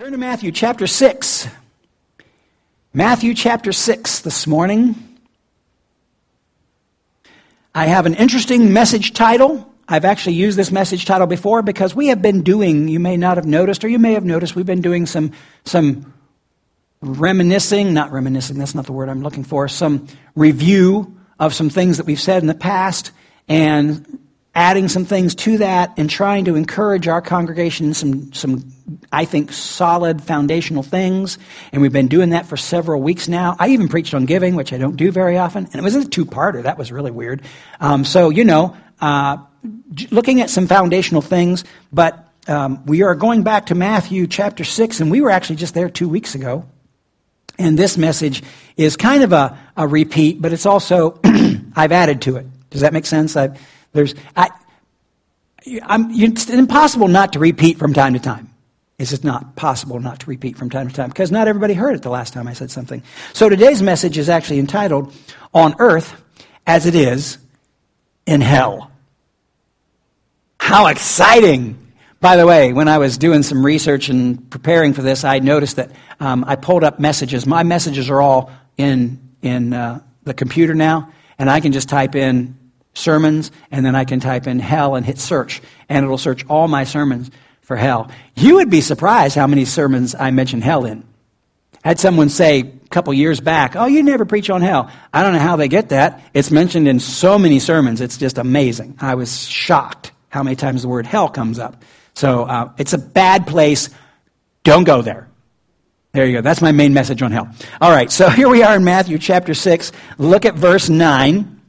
Turn to Matthew chapter 6. Matthew chapter 6 this morning. I have an interesting message title. I've actually used this message title before because we have been doing, you may not have noticed, or you may have noticed, we've been doing some reminiscing, not reminiscing, that's not the word I'm looking for, some review of some things that we've said in the past and adding some things to that and trying to encourage our congregation in some I think, solid foundational things. And we've been doing that for several weeks now. I even preached on giving, which I don't do very often. And it was a two-parter. That was really weird. Looking at some foundational things. But we are going back to Matthew chapter 6, and we were actually just there 2 weeks ago. And this message is kind of a repeat, but it's also, I've added to it. Does that make sense? It's impossible not to repeat from time to time. It's just not possible not to repeat from time to time because not everybody heard it the last time I said something. So today's message is actually entitled, On Earth as It Is in Hell. How exciting! By the way, when I was doing some research and preparing for this, I noticed that I pulled up messages. My messages are all in the computer now, and I can just type in sermons, and then I can type in hell and hit search, and it'll search all my sermons for hell. You would be surprised how many sermons I mention hell in. I had someone say a couple years back, "Oh, you never preach on hell." I don't know how they get that. It's mentioned in so many sermons. It's just amazing. I was shocked how many times the word hell comes up. So it's a bad place. Don't go there. There you go. That's my main message on hell. All right, so here we are in Matthew chapter 6. Look at verse 9.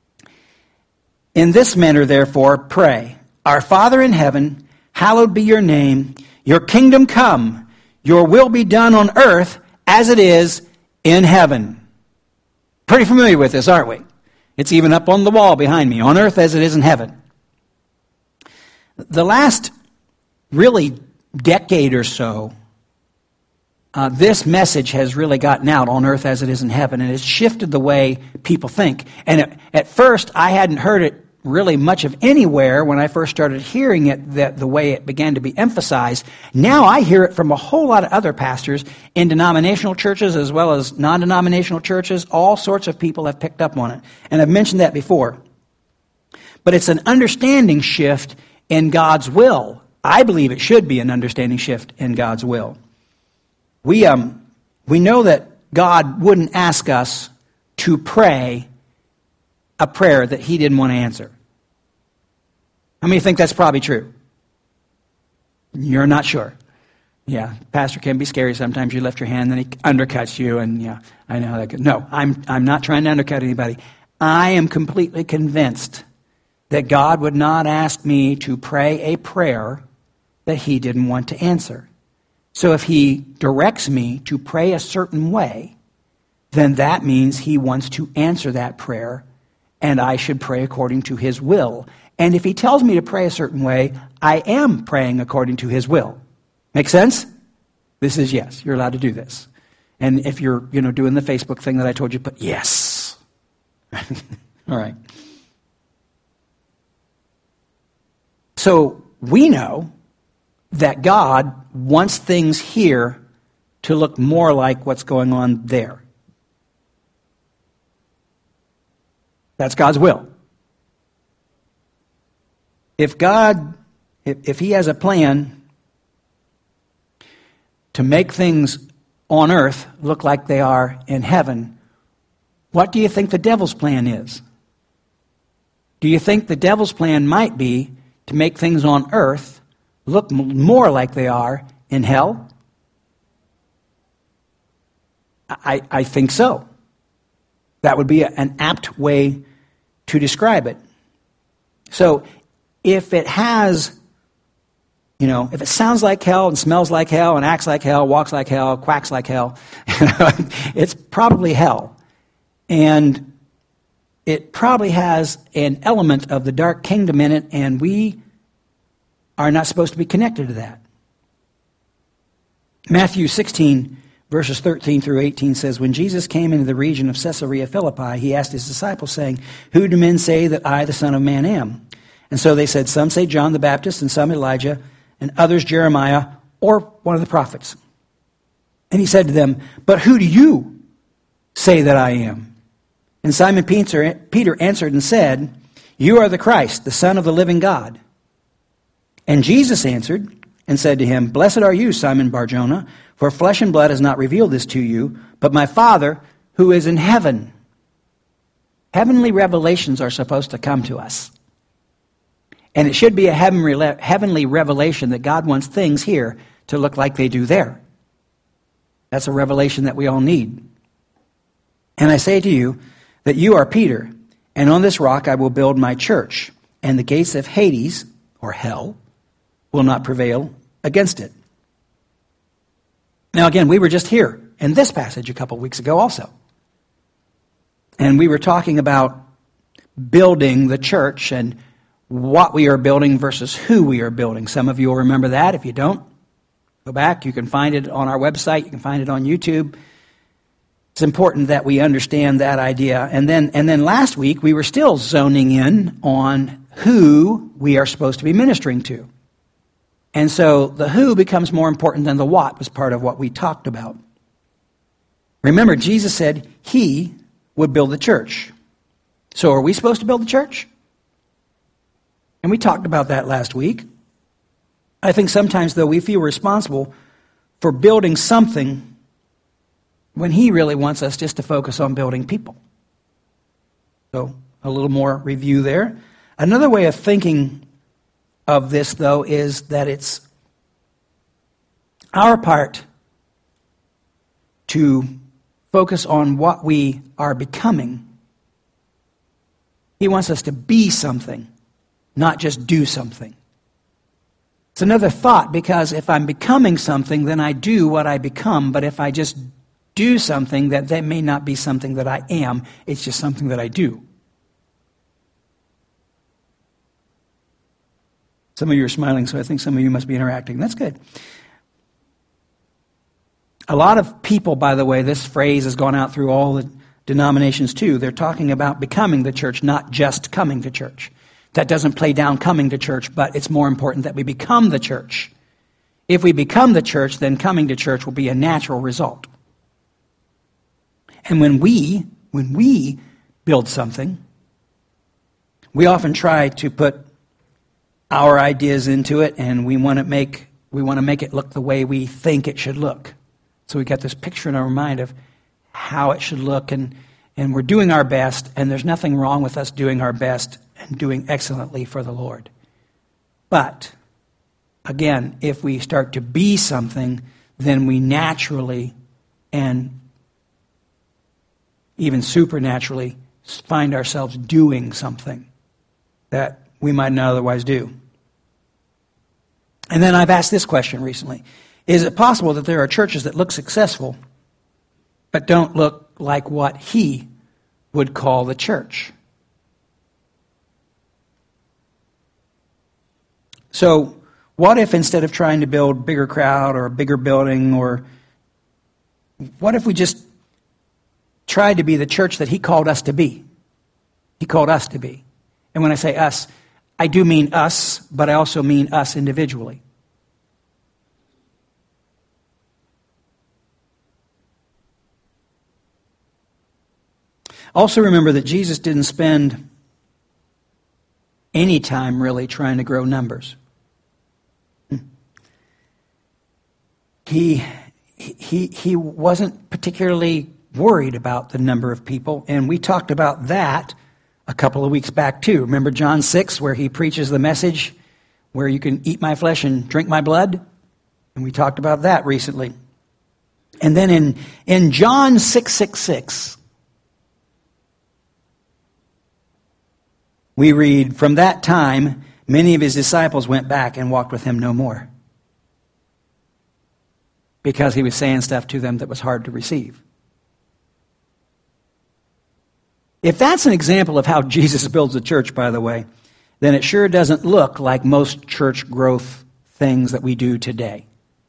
In this manner, therefore, pray. Our Father in heaven, hallowed be your name. Your kingdom come. Your will be done on earth as it is in heaven. Pretty familiar with this, aren't we? It's even up on the wall behind me. On earth as it is in heaven. The last really decade or so, this message has really gotten out, on earth as it is in heaven, and it's shifted the way people think. And at first, I hadn't heard it really much of anywhere when I first started hearing it, that the way it began to be emphasized. Now I hear it from a whole lot of other pastors in denominational churches as well as non-denominational churches. All sorts of people have picked up on it. And I've mentioned that before. But it's an understanding shift in God's will. I believe it should be an understanding shift in God's will. We know that God wouldn't ask us to pray a prayer that he didn't want to answer. How many think that's probably true? You're not sure. Yeah, pastor can be scary sometimes. You lift your hand, then he undercuts you, and yeah, I know how that goes. No, I'm not trying to undercut anybody. I am completely convinced that God would not ask me to pray a prayer that he didn't want to answer. So if he directs me to pray a certain way, then that means he wants to answer that prayer, and I should pray according to his will. And if he tells me to pray a certain way, I am praying according to his will. Make sense? This is yes. You're allowed to do this. And if you're, doing the Facebook thing that I told you, put yes. All right. So we know that God wants things here to look more like what's going on there. That's God's will. If he has a plan to make things on earth look like they are in heaven, what do you think the devil's plan is? Do you think the devil's plan might be to make things on earth look more like they are in hell? I think so. That would be an apt way to describe it. So if it has, if it sounds like hell and smells like hell and acts like hell, walks like hell, quacks like hell, it's probably hell. And it probably has an element of the dark kingdom in it, and we are not supposed to be connected to that. Matthew 16, verses 13 through 18 says, When Jesus came into the region of Caesarea Philippi, he asked his disciples, saying, Who do men say that I, the Son of Man, am? And so they said, Some say John the Baptist, and some Elijah, and others Jeremiah, or one of the prophets. And he said to them, "But who do you say that I am?" And Simon Peter answered and said, "You are the Christ, the Son of the living God." And Jesus answered and said to him, "Blessed are you, Simon Bar-Jonah, for flesh and blood has not revealed this to you, but my Father who is in heaven." Heavenly revelations are supposed to come to us. And it should be a heavenly revelation that God wants things here to look like they do there. That's a revelation that we all need. "And I say to you that you are Peter, and on this rock I will build my church, and the gates of Hades, or hell, will not prevail against it." Now again, we were just here in this passage a couple weeks ago also. And we were talking about building the church and what we are building versus who we are building. Some of you will remember that. If you don't, go back. You can find it on our website. You can find it on YouTube. It's important that we understand that idea. And then last week, we were still zoning in on who we are supposed to be ministering to. And so the who becomes more important than the what was part of what we talked about. Remember, Jesus said he would build the church. So are we supposed to build the church? And we talked about that last week. I think sometimes, though, we feel responsible for building something when he really wants us just to focus on building people. So a little more review there. Another way of thinking of this, though, is that it's our part to focus on what we are becoming. He wants us to be something, not just do something. It's another thought, because if I'm becoming something, then I do what I become. But if I just do something, that may not be something that I am. It's just something that I do. Some of you are smiling, so I think some of you must be interacting. That's good. A lot of people, by the way, this phrase has gone out through all the denominations too. They're talking about becoming the church, not just coming to church. That doesn't play down coming to church, but it's more important that we become the church. If we become the church, then coming to church will be a natural result. And when we build something, we often try to put our ideas into it, and we want to make it look the way we think it should look. So we got this picture in our mind of how it should look, and we're doing our best, and there's nothing wrong with us doing our best and doing excellently for the Lord. But, again, if we start to be something, then we naturally and even supernaturally find ourselves doing something that we might not otherwise do. And then I've asked this question recently. Is it possible that there are churches that look successful but don't look like what he would call the church? So what if instead of trying to build a bigger crowd or a bigger building, or what if we just tried to be the church that he called us to be? He called us to be. And when I say us, I do mean us, but I also mean us individually. Also remember that Jesus didn't spend any time really trying to grow numbers. He wasn't particularly worried about the number of people, and we talked about that a couple of weeks back too. Remember John 6, where he preaches the message where you can eat my flesh and drink my blood? And we talked about that recently. And then in John 6:66, we read, "From that time, many of his disciples went back and walked with him no more." Because he was saying stuff to them that was hard to receive. If that's an example of how Jesus builds a church, by the way, then it sure doesn't look like most church growth things that we do today.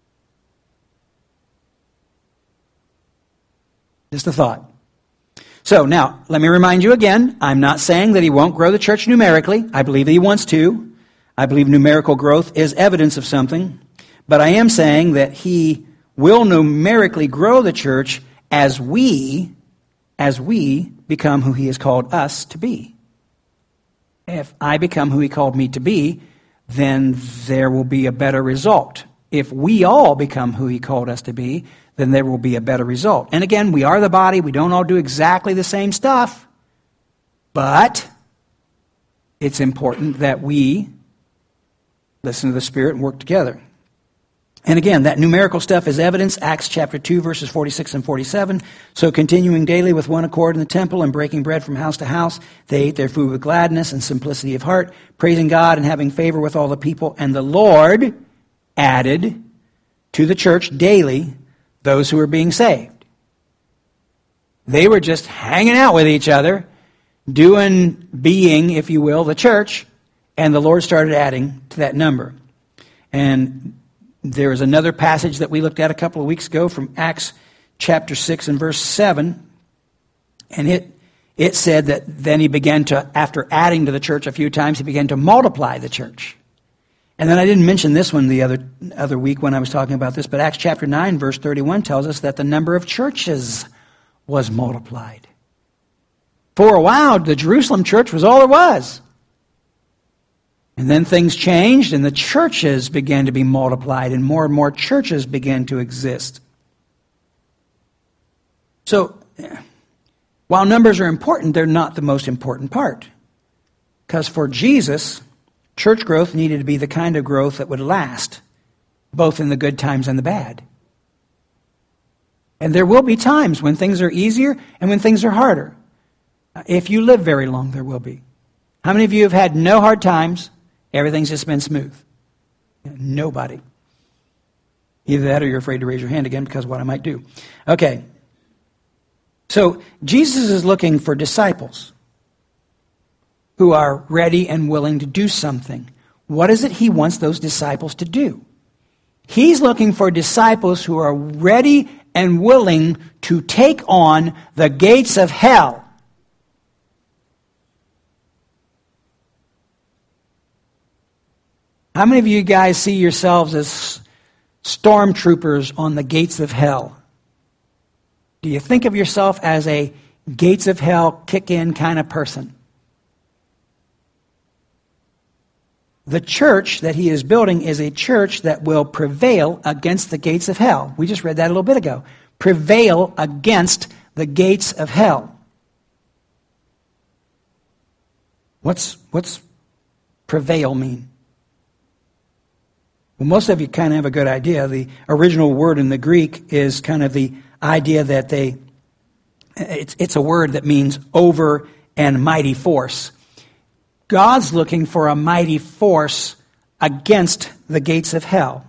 Just a thought. So now, let me remind you again, I'm not saying that he won't grow the church numerically. I believe that he wants to. I believe numerical growth is evidence of something. But I am saying that he will numerically grow the church as we become who he has called us to be. If I become who he called me to be, then there will be a better result. If we all become who he called us to be, then there will be a better result. And again, we are the body. We don't all do exactly the same stuff. But it's important that we listen to the Spirit and work together. And again, that numerical stuff is evidence. Acts chapter 2, verses 46 and 47. So continuing daily with one accord in the temple and breaking bread from house to house, they ate their food with gladness and simplicity of heart, praising God and having favor with all the people. And the Lord added to the church daily those who were being saved. They were just hanging out with each other, being, if you will, the church, and the Lord started adding to that number. And there is another passage that we looked at a couple of weeks ago from Acts chapter 6 and verse 7. And it said that then he began to, after adding to the church a few times, he began to multiply the church. And then I didn't mention this one the other week when I was talking about this, but Acts chapter 9 verse 31 tells us that the number of churches was multiplied. For a while, the Jerusalem church was all there was. And then things changed, and the churches began to be multiplied, and more churches began to exist. So, while numbers are important, they're not the most important part. Because for Jesus, church growth needed to be the kind of growth that would last, both in the good times and the bad. And there will be times when things are easier and when things are harder. If you live very long, there will be. How many of you have had no hard times? Everything's just been smooth. Nobody. Either that or you're afraid to raise your hand again because of what I might do. Okay. So Jesus is looking for disciples who are ready and willing to do something. What is it he wants those disciples to do? He's looking for disciples who are ready and willing to take on the gates of hell. How many of you guys see yourselves as stormtroopers on the gates of hell? Do you think of yourself as a gates of hell kick-in kind of person? The church that he is building is a church that will prevail against the gates of hell. We just read that a little bit ago. Prevail against the gates of hell. What's prevail mean? Well, most of you kind of have a good idea. The original word in the Greek is kind of the idea that it's a word that means over and mighty force. God's looking for a mighty force against the gates of hell.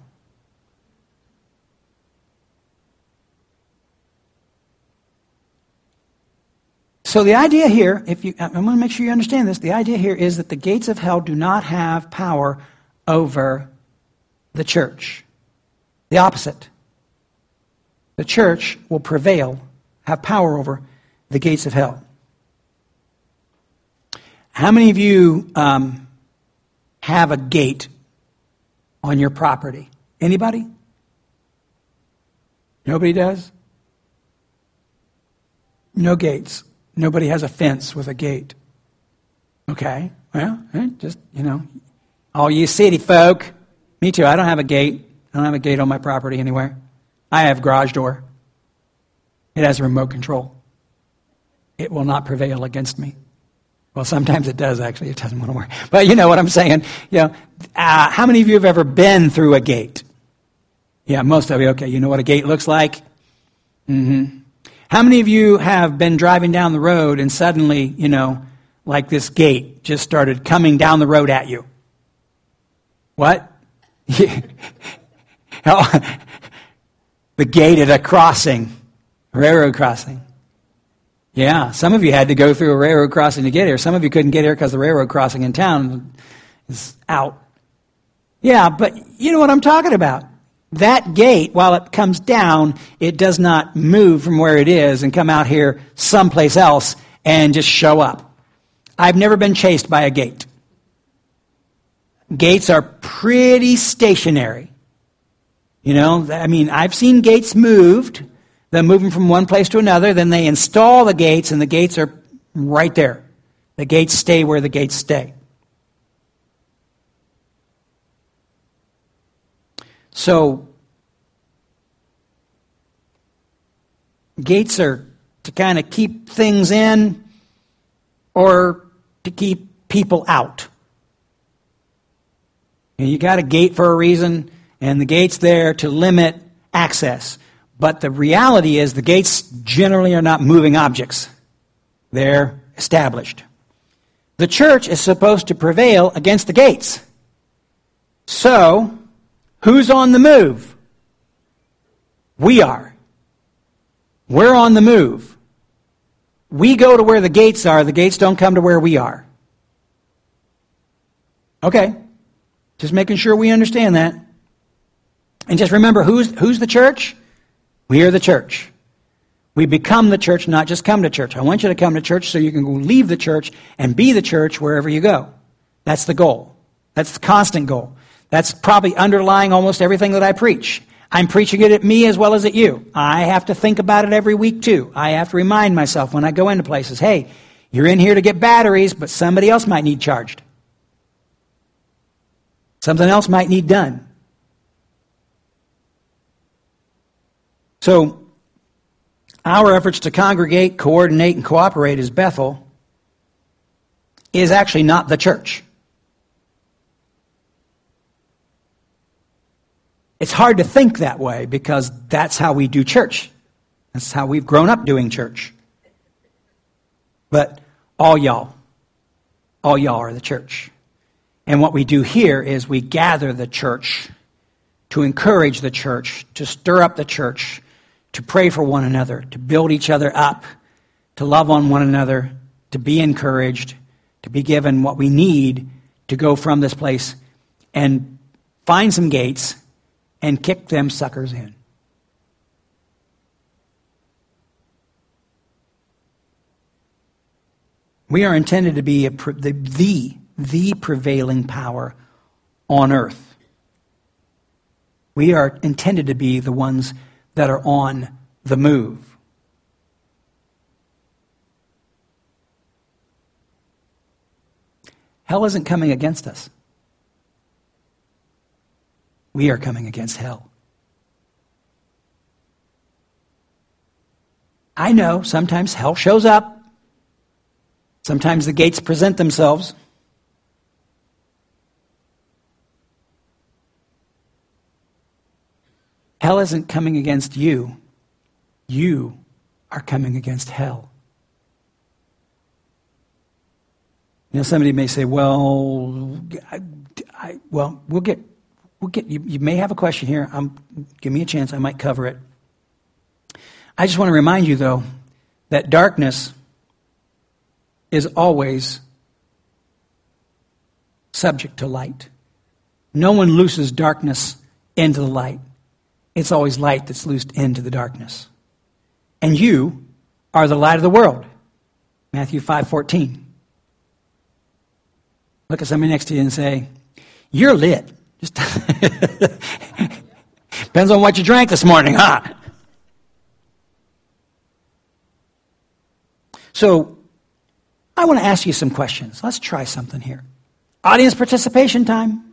So the idea here, I'm going to make sure you understand this, the idea here is that the gates of hell do not have power over the church. The opposite. The church will prevail, have power over the gates of hell. How many of you have a gate on your property? Anybody? Nobody does? No gates. Nobody has a fence with a gate. Okay. Well, just, all you city folk. Me too. I don't have a gate. I don't have a gate on my property anywhere. I have a garage door. It has a remote control. It will not prevail against me. Well, sometimes it does, actually. It doesn't want to work. But you know what I'm saying. How many of you have ever been through a gate? Yeah, most of you. Okay, you know what a gate looks like? Mm-hmm. How many of you have been driving down the road and suddenly, like this gate just started coming down the road at you? What? The gate at a crossing, railroad crossing. Yeah, some of you had to go through a railroad crossing to get here. Some of you couldn't get here because the railroad crossing in town is out. Yeah, but you know what I'm talking about. That gate, while it comes down, it does not move from where it is and come out here someplace else and just show up. I've never been chased by a gate. Gates are pretty stationary. You know, I mean, I've seen gates moved. They're moving from one place to another. Then they install the gates, and the gates are right there. The gates stay where the gates stay. So, gates are to kind of keep things in or to keep people out. And you got a gate for a reason, and the gate's there to limit access. But the reality is the gates generally are not moving objects. They're established. The church is supposed to prevail against the gates. So, who's on the move? We are. We're on the move. We go to where the gates are. The gates don't come to where we are. Okay. Just making sure we understand that. And just remember, who's the church? We are the church. We become the church, not just come to church. I want you to come to church so you can go leave the church and be the church wherever you go. That's the goal. That's the constant goal. That's probably underlying almost everything that I preach. I'm preaching it at me as well as at you. I have to think about it every week too. I have to remind myself when I go into places, hey, you're in here to get batteries, but somebody else might need charged. Something else might need done. So, our efforts to congregate, coordinate, and cooperate as Bethel is actually not the church. It's hard to think that way because that's how we do church. That's how we've grown up doing church. But all y'all are the church. And what we do here is we gather the church to encourage the church, to stir up the church, to pray for one another, to build each other up, to love on one another, to be encouraged, to be given what we need to go from this place and find some gates and kick them suckers in. We are intended to be the prevailing power on earth. We are intended to be the ones that are on the move. Hell isn't coming against us. We are coming against hell. I know sometimes hell shows up. Sometimes the gates present themselves. Hell isn't coming against you. You are coming against hell. You know, somebody may say, well, we'll get. You may have a question here. Give me a chance. I might cover it. I just want to remind you, though, that darkness is always subject to light. No one looses darkness into the light. It's always light that's loosed into the darkness. And you are the light of the world. Matthew 5:14. Look at somebody next to you and say, you're lit. Just depends on what you drank this morning, huh? So, I want to ask you some questions. Let's try something here. Audience participation time.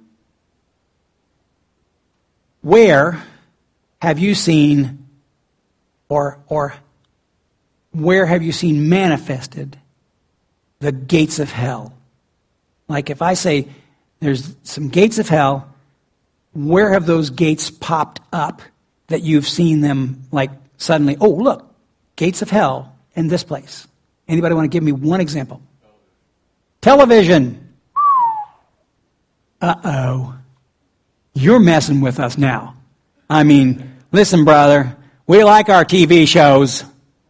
Where have you seen or where have you seen manifested the gates of hell? Like if I say there's some gates of hell, where have those gates popped up that you've seen them like suddenly, oh, look, gates of hell in this place? Anybody want to give me one example? Television. Uh-oh. You're messing with us now. I mean, listen, brother, we like our TV shows.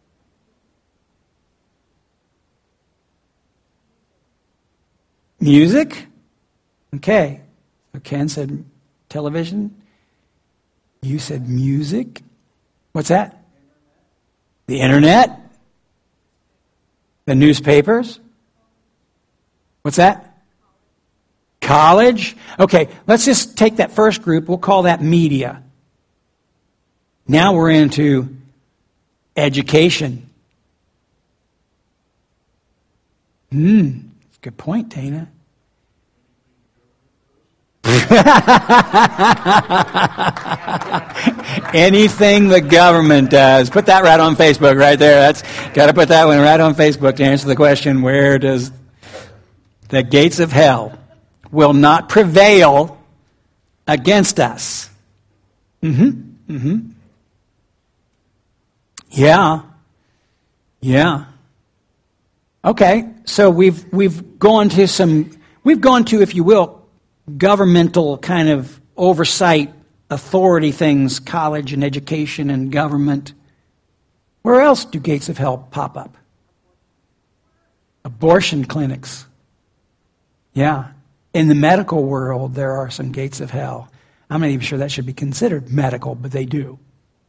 Music? Okay. So Ken said television. You said music. What's that? The internet? The newspapers? What's that? College? Okay, let's just take that first group. We'll call that media. Now we're into education. Good point, Dana. Anything the government does. Put that right on Facebook right there. That's got to put that one right on Facebook to answer the question, where does the gates of hell will not prevail against us? Yeah. Okay, so we've gone to, if you will, governmental kind of oversight, authority things, college and education and government. Where else do gates of hell pop up? Abortion clinics. Yeah. In the medical world, there are some gates of hell. I'm not even sure that should be considered medical, but they do.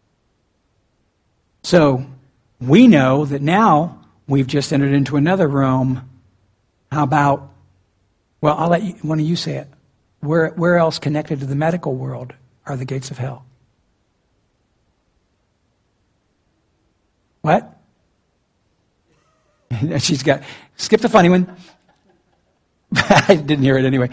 So we know that now we've just entered into another realm. How about, well, I'll let one of you say it. Where else connected to the medical world are the gates of hell? What? She's got, skip the funny one. I didn't hear it anyway.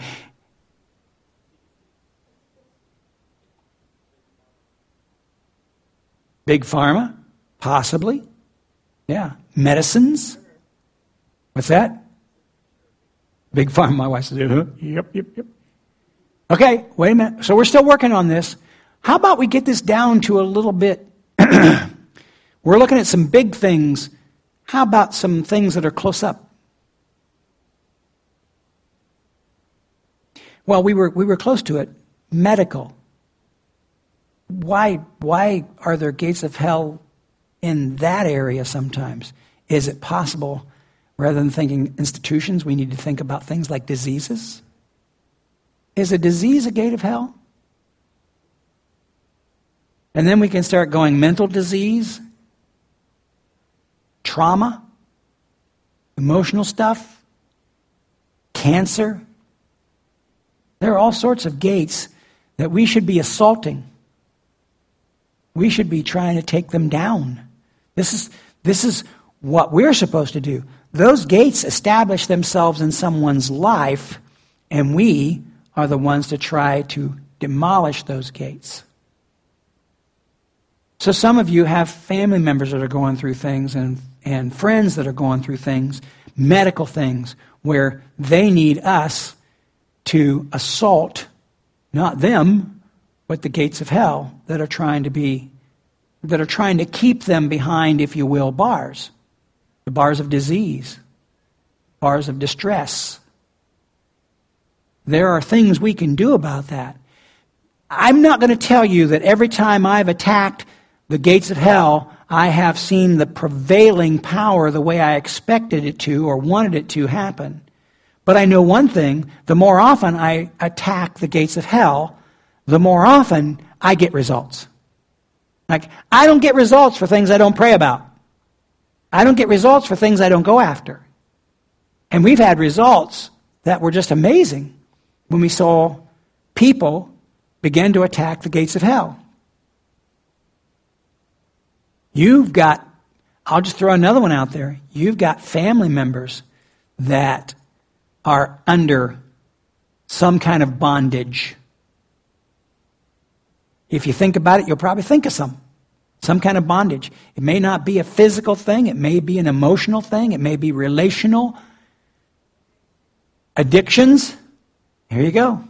Big pharma? Possibly. Yeah. Medicines? What's that? Big pharma, my wife says, yep. Okay, wait a minute. So we're still working on this. How about we get this down to a little bit? We're looking at some big things. How about some things that are close up? Well, we were close to it. Medical. Why are there gates of hell in that area sometimes? Is it possible, rather than thinking institutions, we need to think about things like diseases? Is a disease a gate of hell? And then we can start going mental disease, trauma, emotional stuff, cancer. There are all sorts of gates that we should be assaulting. We should be trying to take them down. This is what we're supposed to do. Those gates establish themselves in someone's life, and we are the ones to try to demolish those gates. So some of you have family members that are going through things and friends that are going through things, medical things, where they need us to assault, not them, but the gates of hell that are trying to keep them behind, if you will, bars. The bars of disease, bars of distress. There are things we can do about that. I'm not going to tell you that every time I've attacked the gates of hell, I have seen the prevailing power the way I expected it to or wanted it to happen. But I know one thing, the more often I attack the gates of hell, the more often I get results. Like, I don't get results for things I don't pray about. I don't get results for things I don't go after. And we've had results that were just amazing when we saw people begin to attack the gates of hell. I'll just throw another one out there. You've got family members that are under some kind of bondage. If you think about it, you'll probably think of some kind of bondage. It may not be a physical thing. It may be an emotional thing. It may be relational. Addictions. Here you go.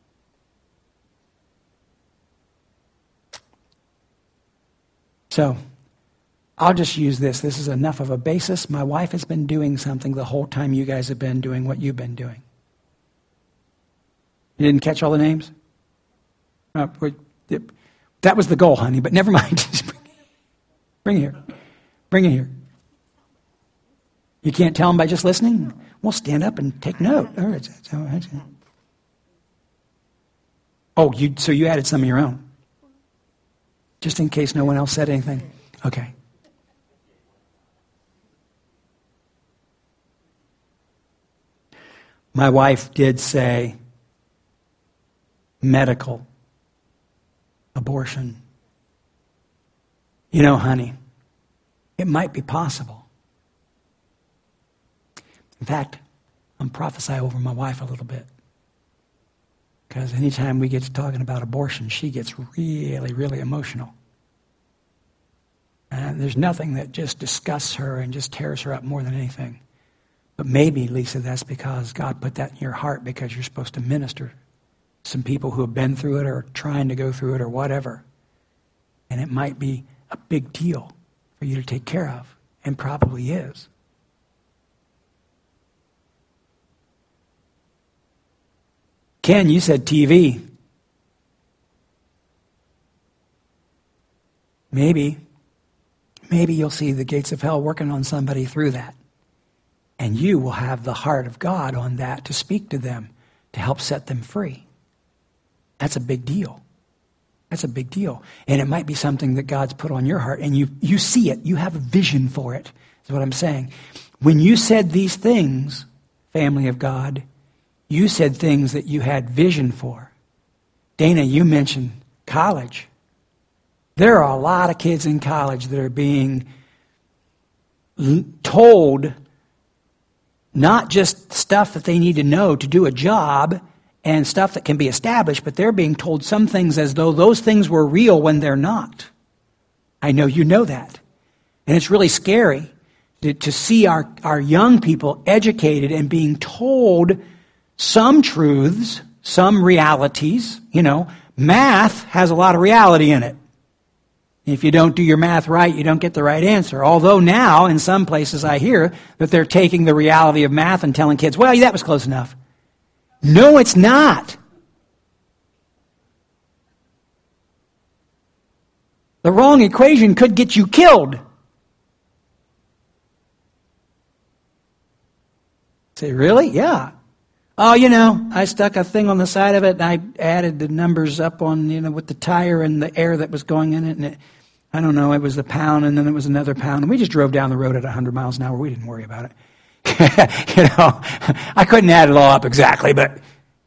So, I'll just use this. This is enough of a basis. My wife has been doing something the whole time you guys have been doing what you've been doing. You didn't catch all the names? That was the goal, honey, but never mind. Bring it here. Bring it here. You can't tell them by just listening? Well, stand up and take note. All right. So you added some of your own? Just in case no one else said anything. Okay. My wife did say medical abortion. You know, honey, it might be possible. In fact, I'm prophesying over my wife a little bit. Because anytime we get to talking about abortion, she gets really, really emotional. And there's nothing that just disgusts her and just tears her up more than anything. But maybe, Lisa, that's because God put that in your heart because you're supposed to minister to some people who have been through it or trying to go through it or whatever. And it might be a big deal for you to take care of, and probably is. Ken, you said TV. Maybe you'll see the gates of hell working on somebody through that. And you will have the heart of God on that to speak to them, to help set them free. That's a big deal. That's a big deal. And it might be something that God's put on your heart, and you see it. You have a vision for it, is what I'm saying. When you said these things, family of God, you said things that you had vision for. Dana, you mentioned college. There are a lot of kids in college that are being told not just stuff that they need to know to do a job and stuff that can be established, but they're being told some things as though those things were real when they're not. I know you know that. And it's really scary to see our young people educated and being told some truths, some realities. You know, math has a lot of reality in it. If you don't do your math right, you don't get the right answer. Although now, in some places, I hear that they're taking the reality of math and telling kids, well, that was close enough. No, it's not. The wrong equation could get you killed. Say, really? Yeah. Oh, I stuck a thing on the side of it, and I added the numbers up on, with the tire and the air that was going in it, and I don't know, it was the pound, and then it was another pound, and we just drove down the road at 100 miles an hour. We didn't worry about it. I couldn't add it all up exactly, but,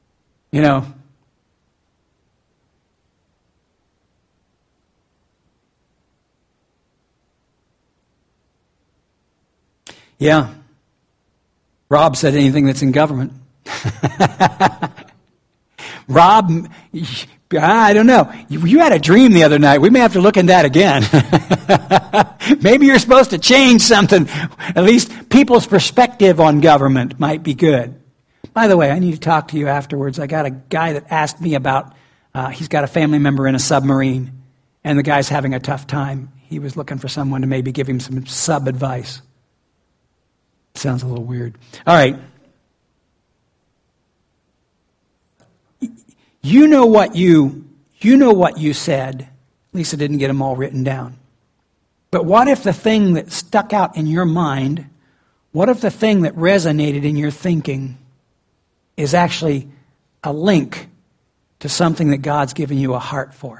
Yeah. Rob said anything that's in government. Rob, I don't know. You had a dream the other night. We may have to look into that again. Maybe you're supposed to change something. At least people's perspective on government might be good. By the way, I need to talk to you afterwards. I got a guy that asked me about, he's got a family member in a submarine, and the guy's having a tough time. He was looking for someone to maybe give him some sub-advice. Sounds a little weird. All right. You know what you said. Lisa didn't get them all written down. But what if the thing that stuck out in your mind, what if the thing that resonated in your thinking is actually a link to something that God's given you a heart for?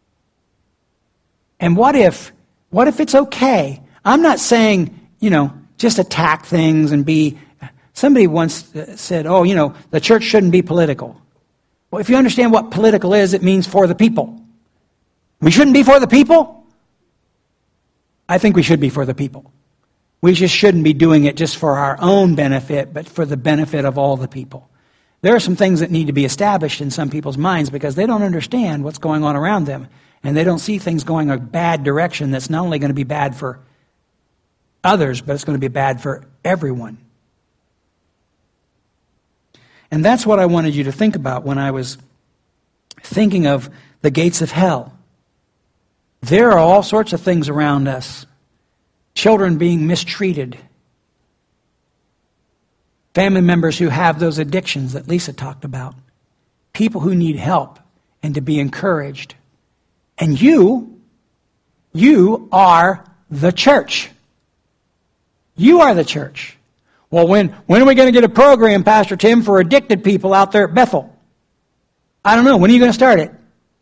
And what if it's okay? I'm not saying, just attack things and be... Somebody once said, the church shouldn't be political. Well, if you understand what political is, it means for the people. We shouldn't be for the people? I think we should be for the people. We just shouldn't be doing it just for our own benefit, but for the benefit of all the people. There are some things that need to be established in some people's minds because they don't understand what's going on around them. And they don't see things going a bad direction that's not only going to be bad for others, but it's going to be bad for everyone. And that's what I wanted you to think about when I was thinking of the gates of hell. There are all sorts of things around us. Children being mistreated. Family members who have those addictions that Lisa talked about. People who need help and to be encouraged. And you are the church. You are the church. Well, when are we going to get a program, Pastor Tim, for addicted people out there at Bethel? I don't know. When are you going to start it?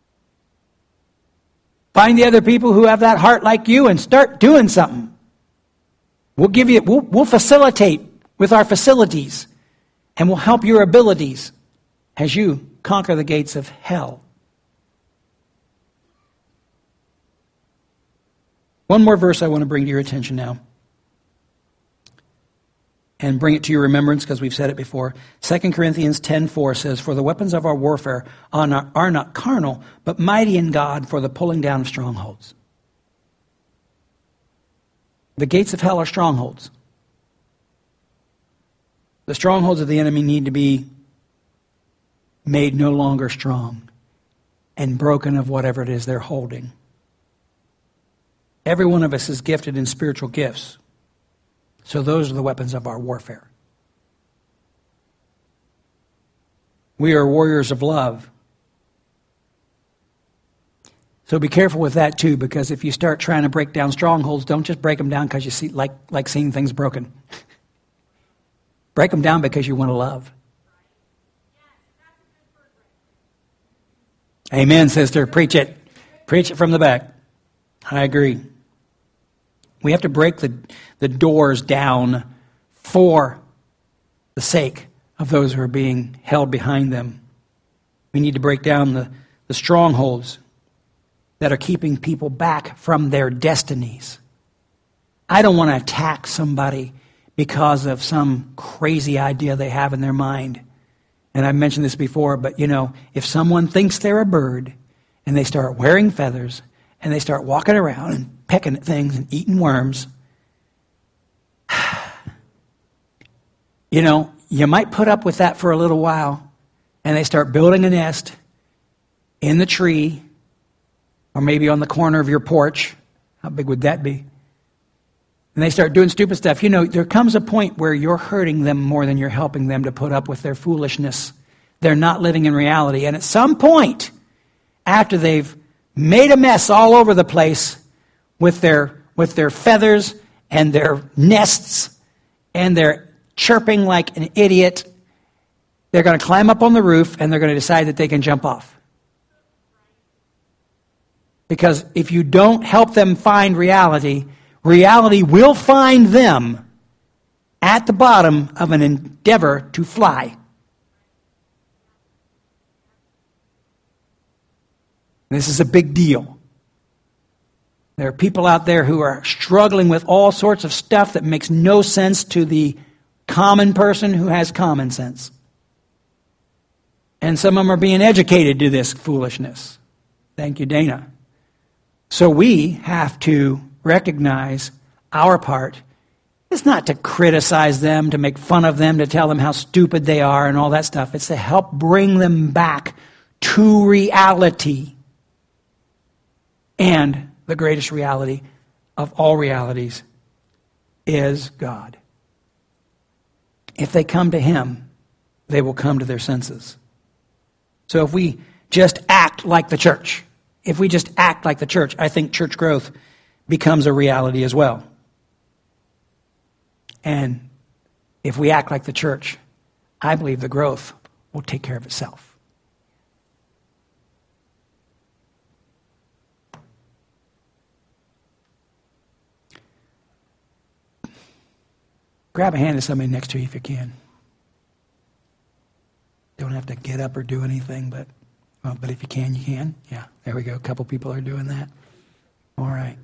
Find the other people who have that heart like you and start doing something. We'll facilitate with our facilities, and we'll help your abilities as you conquer the gates of hell. One more verse I want to bring to your attention now. And bring it to your remembrance because we've said it before. 2 Corinthians 10:4 says, "For the weapons of our warfare are not carnal, but mighty in God for the pulling down of strongholds." The gates of hell are strongholds. The strongholds of the enemy need to be made no longer strong and broken of whatever it is they're holding. Every one of us is gifted in spiritual gifts. So those are the weapons of our warfare. We are warriors of love. So be careful with that too, because if you start trying to break down strongholds, don't just break them down because you see like seeing things broken. Break them down because you want to love. Amen, sister. Preach it. Preach it from the back. I agree. We have to break the doors down for the sake of those who are being held behind them. We need to break down the strongholds that are keeping people back from their destinies. I don't want to attack somebody because of some crazy idea they have in their mind. And I've mentioned this before, but if someone thinks they're a bird and they start wearing feathers and they start walking around and pecking at things and eating worms, you might put up with that for a little while, and they start building a nest in the tree or maybe on the corner of your porch. How big would that be? And they start doing stupid stuff. There comes a point where you're hurting them more than you're helping them to put up with their foolishness. They're not living in reality. And at some point, after they've made a mess all over the place with their feathers and their nests, and they're chirping like an idiot, they're going to climb up on the roof and they're going to decide that they can jump off. Because if you don't help them find reality, reality will find them at the bottom of an endeavor to fly. This is a big deal. There are people out there who are struggling with all sorts of stuff that makes no sense to the common person who has common sense. And some of them are being educated to this foolishness. Thank you, Dana. So we have to recognize our part. It's not to criticize them, to make fun of them, to tell them how stupid they are and all that stuff. It's to help bring them back to reality. And the greatest reality of all realities is God. If they come to Him, they will come to their senses. So if we just act like the church, I think church growth becomes a reality as well. And if we act like the church, I believe the growth will take care of itself. Grab a hand of somebody next to you if you can. Don't have to get up or do anything, but if you can, you can. Yeah, there we go. A couple people are doing that. All right.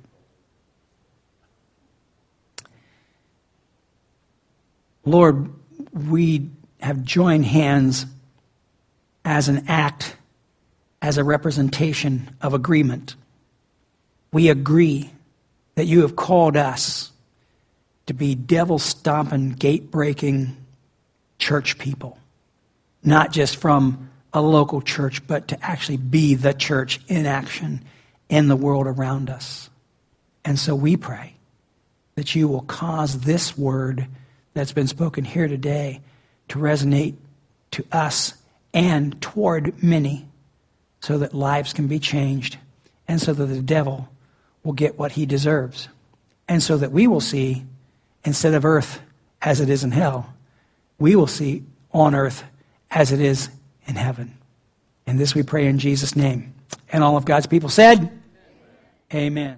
Lord, we have joined hands as an act, as a representation of agreement. We agree that you have called us to be devil-stomping, gate-breaking church people. Not just from a local church, but to actually be the church in action in the world around us. And so we pray that you will cause this word that's been spoken here today to resonate to us and toward many, so that lives can be changed, and so that the devil will get what he deserves, and so that we will see, instead of earth as it is in hell, we will see on earth as it is in heaven. And this we pray in Jesus' name. And all of God's people said, Amen.